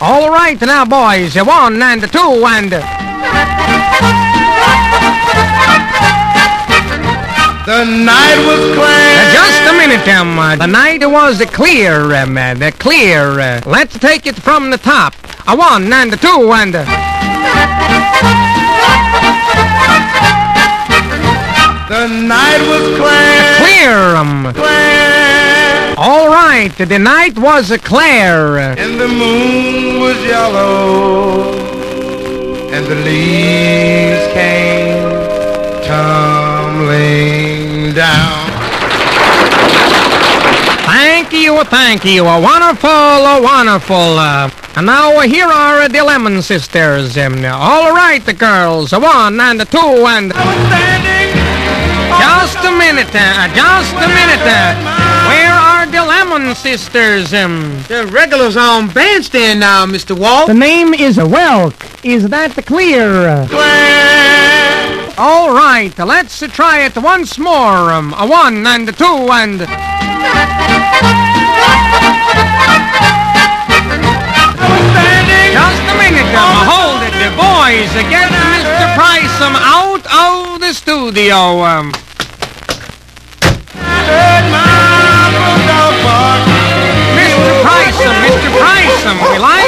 All right now, boys, 1 and 2 and... The night was clear. Just a minute, the night was clear, clear. Let's take it from the top. 1 and 2 and... The night was clear. Clear, Clear. All right, the night was clear. And the moon was yellow. And the leaves came tumbling down. Thank you. Wonderful. And now here are the Lemon Sisters. All right, the girls. 1 and 2 and... Just a minute. Where are the Lemon Sisters? The regulars on bandstand now, Mr. Walt. The name is Welk. Is that clear? Clear. All right, let's try it once more. 1 and 2 and... Just a minute, hold it, boys. Get Mr. Price out of the studio. Mr. Price, we like